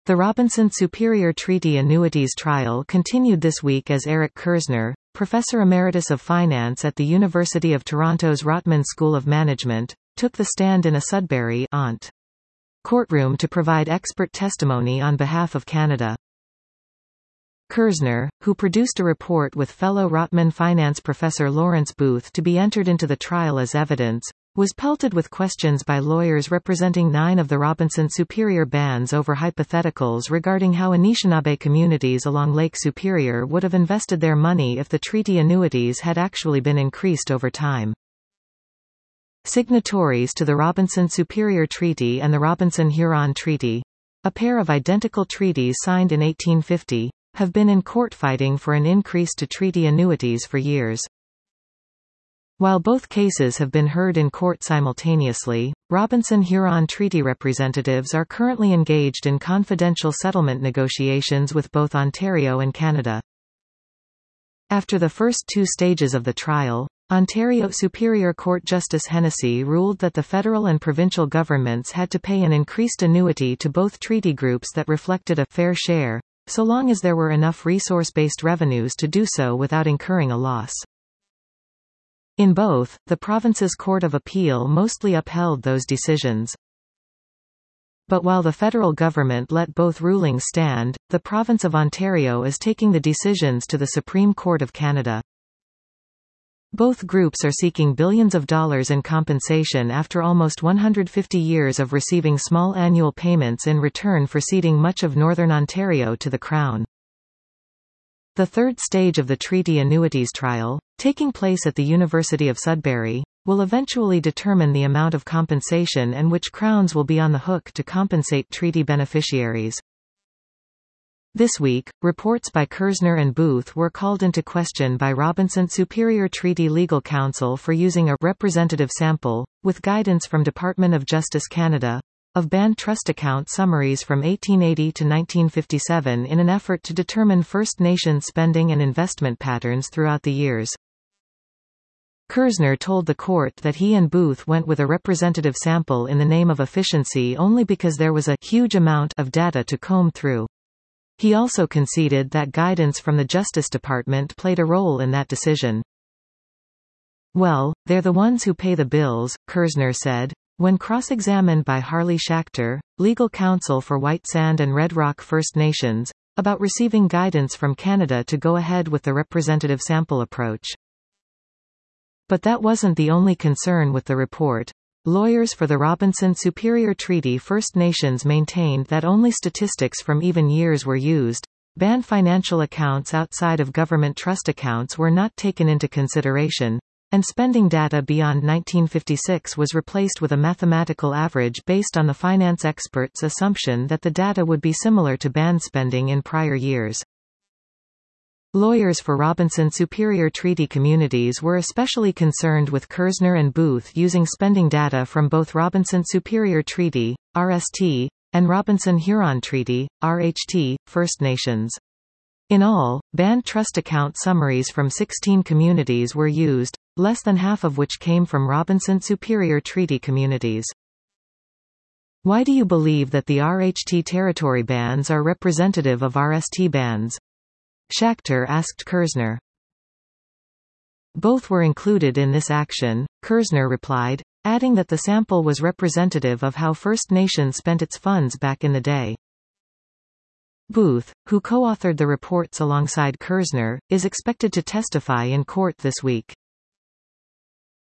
The Robinson Superior Treaty Annuities trial continued this week as Eric Kerzner, Professor Emeritus of Finance at the University of Toronto's Rotman School of Management, took the stand in a Sudbury courtroom to provide expert testimony on behalf of Canada. Kerzner, who produced a report with fellow Rotman finance professor Lawrence Booth to be entered into the trial as evidence, was pelted with questions by lawyers representing 9 of the Robinson Superior bands over hypotheticals regarding how Anishinaabe communities along Lake Superior would have invested their money if the treaty annuities had actually been increased over time. Signatories to the Robinson Superior Treaty and the Robinson-Huron Treaty, a pair of identical treaties signed in 1850, have been in court fighting for an increase to treaty annuities for years. While both cases have been heard in court simultaneously, Robinson-Huron Treaty representatives are currently engaged in confidential settlement negotiations with both Ontario and Canada. After the first 2 stages of the trial, Ontario Superior Court Justice Hennessy ruled that the federal and provincial governments had to pay an increased annuity to both treaty groups that reflected a fair share, so long as there were enough resource-based revenues to do so without incurring a loss. In both, the province's Court of Appeal mostly upheld those decisions. But while the federal government let both rulings stand, the province of Ontario is taking the decisions to the Supreme Court of Canada. Both groups are seeking billions of dollars in compensation after almost 150 years of receiving small annual payments in return for ceding much of Northern Ontario to the Crown. The third stage of the treaty annuities trial, taking place at the University of Sudbury, will eventually determine the amount of compensation and which crowns will be on the hook to compensate treaty beneficiaries. This week, reports by Kerzner and Booth were called into question by Robinson Superior Treaty Legal Counsel for using a representative sample, with guidance from Department of Justice Canada, of band trust account summaries from 1880 to 1957 in an effort to determine First Nations spending and investment patterns throughout the years. Kerzner told the court that he and Booth went with a representative sample in the name of efficiency only because there was a huge amount of data to comb through. He also conceded that guidance from the Justice Department played a role in that decision. "Well, they're the ones who pay the bills," Kerzner said, when cross-examined by Harley Schachter, legal counsel for White Sand and Red Rock First Nations, about receiving guidance from Canada to go ahead with the representative sample approach. But that wasn't the only concern with the report. Lawyers for the Robinson Superior Treaty First Nations maintained that only statistics from even years were used. Band financial accounts outside of government trust accounts were not taken into consideration, and spending data beyond 1956 was replaced with a mathematical average based on the finance experts' assumption that the data would be similar to band spending in prior years. Lawyers for Robinson Superior Treaty communities were especially concerned with Kerzner and Booth using spending data from both Robinson Superior Treaty, RST, and Robinson-Huron Treaty, RHT, First Nations. In all, band trust account summaries from 16 communities were used, less than half of which came from Robinson Superior Treaty communities. Why do you believe that the RHT territory bands are representative of RST bands? Schachter asked Kerzner. Both were included in this action, Kerzner replied, adding that the sample was representative of how First Nations spent its funds back in the day. Booth, who co-authored the reports alongside Kerzner, is expected to testify in court this week.